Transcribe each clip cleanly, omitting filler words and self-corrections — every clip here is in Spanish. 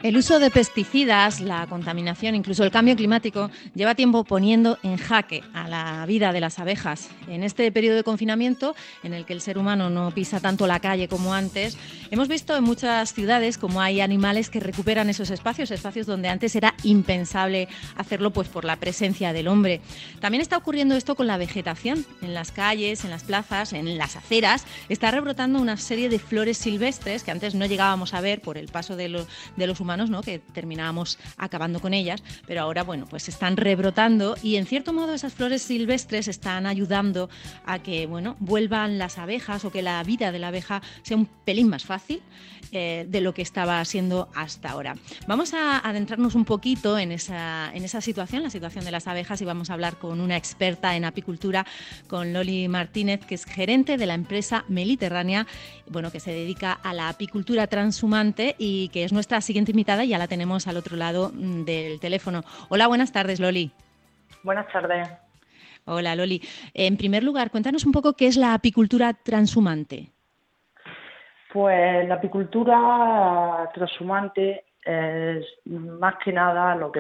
El uso de pesticidas, la contaminación, incluso el cambio climático, lleva tiempo poniendo en jaque a la vida de las abejas. En este periodo de confinamiento, en el que el ser humano no pisa tanto la calle como antes, hemos visto en muchas ciudades cómo hay animales que recuperan esos espacios, espacios donde antes era impensable hacerlo pues por la presencia del hombre. También está ocurriendo esto con la vegetación. En las calles, en las plazas, en las aceras, está rebrotando una serie de flores silvestres que antes no llegábamos a ver por el paso de los humanos, ¿no? Que terminábamos acabando con ellas, pero ahora, bueno, pues están rebrotando y en cierto modo esas flores silvestres están ayudando a que, bueno, vuelvan las abejas o que la vida de la abeja sea un pelín más fácil de lo que estaba siendo hasta ahora. Vamos a adentrarnos un poquito en esa situación, la situación de las abejas, y vamos a hablar con una experta en apicultura, con Loli Martínez, que es gerente de la empresa Meliterránea, bueno, que se dedica a la apicultura transhumante y que es nuestra siguiente invitada. Ya la tenemos al otro lado del teléfono. Hola, buenas tardes, Loli. Buenas tardes. Hola, Loli. En primer lugar, cuéntanos un poco qué es la apicultura transhumante. Pues la apicultura transhumante es más que nada lo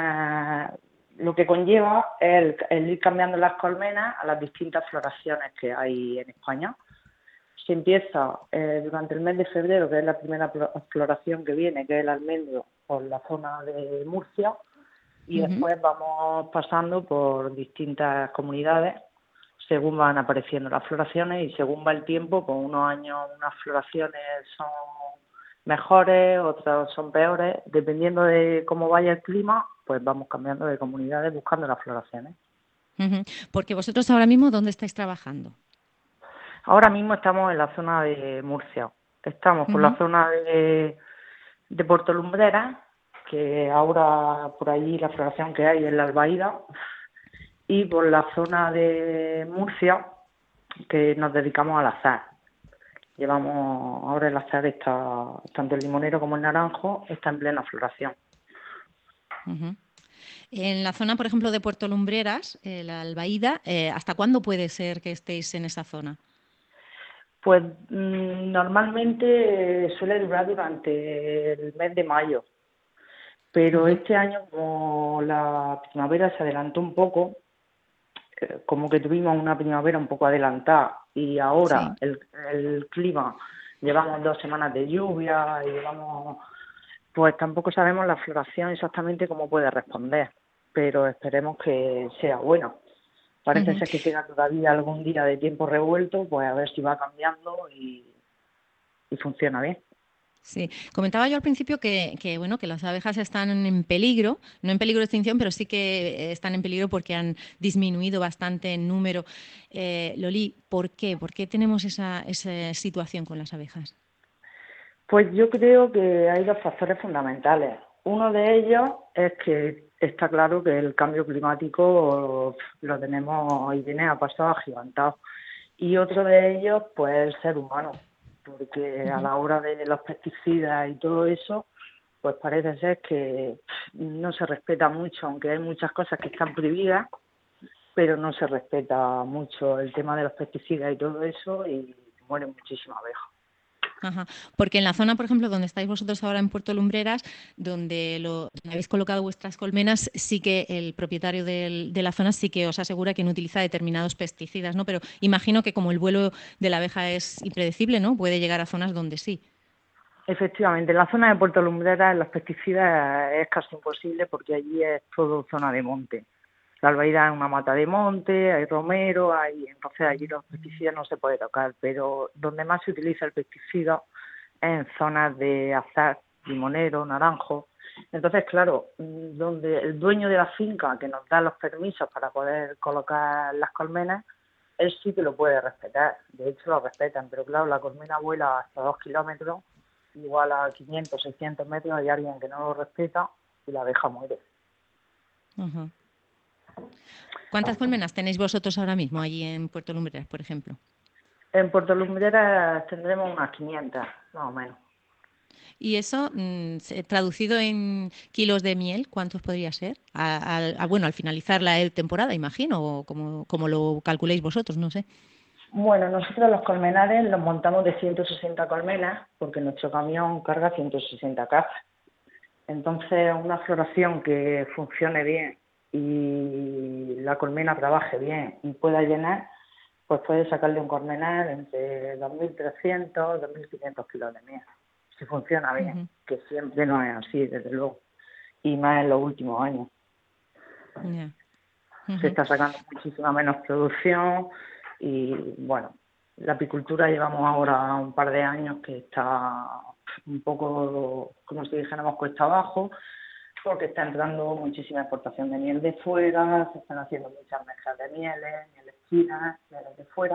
que conlleva el ir cambiando las colmenas a las distintas floraciones que hay en España. Se empieza durante el mes de febrero, que es la primera floración que viene, que es el almendro, por la zona de Murcia, y después vamos pasando por distintas comunidades según van apareciendo las floraciones y según va el tiempo. Pues unos años unas floraciones son mejores, otras son peores. Dependiendo de cómo vaya el clima, pues vamos cambiando de comunidades buscando las floraciones. Porque vosotros ahora mismo, ¿dónde estáis trabajando? Ahora mismo estamos en la zona de Murcia. Estamos por la zona de Puerto Lumbreras, que ahora por allí la floración que hay es la Albaída, y por la zona de Murcia, que nos dedicamos al azar. Ahora el azar está, tanto el limonero como el naranjo, está en plena floración. En la zona, por ejemplo, de Puerto Lumbreras, la Albaída, ¿hasta cuándo puede ser que estéis en esa zona? Pues normalmente suele durar durante el mes de mayo, pero este año, como la primavera se adelantó un poco, como que tuvimos una primavera un poco adelantada y ahora el clima, llevamos 2 semanas de lluvia y pues tampoco sabemos la floración exactamente cómo puede responder, pero esperemos que sea bueno. Parece ser que queda todavía algún día de tiempo revuelto, pues a ver si va cambiando y funciona bien. Sí, comentaba yo al principio que bueno, que las abejas están en peligro, no en peligro de extinción, pero sí que están en peligro porque han disminuido bastante en número. Loli, ¿por qué? ¿Por qué tenemos esa situación con las abejas? Pues yo creo que hay 2 factores fundamentales. Uno de ellos es que está claro que el cambio climático lo tenemos y viene a pasos agigantados. Y otro de ellos, pues el ser humano, porque a la hora de los pesticidas y todo eso, pues parece ser que no se respeta mucho, aunque hay muchas cosas que están prohibidas, pero no se respeta mucho el tema de los pesticidas y todo eso, y mueren muchísimas abejas. Porque en la zona, por ejemplo, donde estáis vosotros ahora en Puerto Lumbreras, donde habéis colocado vuestras colmenas, sí que el propietario de la zona sí que os asegura que no utiliza determinados pesticidas, ¿no? Pero imagino que como el vuelo de la abeja es impredecible, ¿no? Puede llegar a zonas donde sí. Efectivamente, en la zona de Puerto Lumbreras los pesticidas es casi imposible porque allí es todo zona de monte. La Albaida es una mata de monte, hay romero, entonces allí los pesticidas no se puede tocar, pero donde más se utiliza el pesticida es en zonas de azar, limonero, naranjo. Entonces, claro, donde el dueño de la finca que nos da los permisos para poder colocar las colmenas, él sí que lo puede respetar, de hecho lo respetan, pero claro, la colmena vuela hasta 2 kilómetros, igual a 500, 600 metros hay alguien que no lo respeta y la abeja muere. ¿Cuántas colmenas tenéis vosotros ahora mismo allí en Puerto Lumbreras, por ejemplo? En Puerto Lumbreras tendremos unas 500, más o menos. Y eso, traducido en kilos de miel, ¿cuántos podría ser? Bueno, al finalizar la temporada, imagino, o como lo calculéis vosotros, no sé. Bueno, nosotros los colmenares los montamos de 160 colmenas porque nuestro camión carga 160 cajas. Entonces, una floración que funcione bien y la colmena trabaje bien y pueda llenar, pues puede sacarle un colmenar entre 2.300 2.500 kilos de miel, si funciona bien, Ujú. que siempre no es así, desde luego, y más en los últimos años. Ya. Se Ujú. está sacando muchísima menos producción y, bueno, la apicultura llevamos ahora un par de años que está un poco, como si dijéramos, cuesta abajo, porque está entrando muchísima exportación de miel de fuera, se están haciendo muchas mezclas de mieles chinas, mieles de fuera,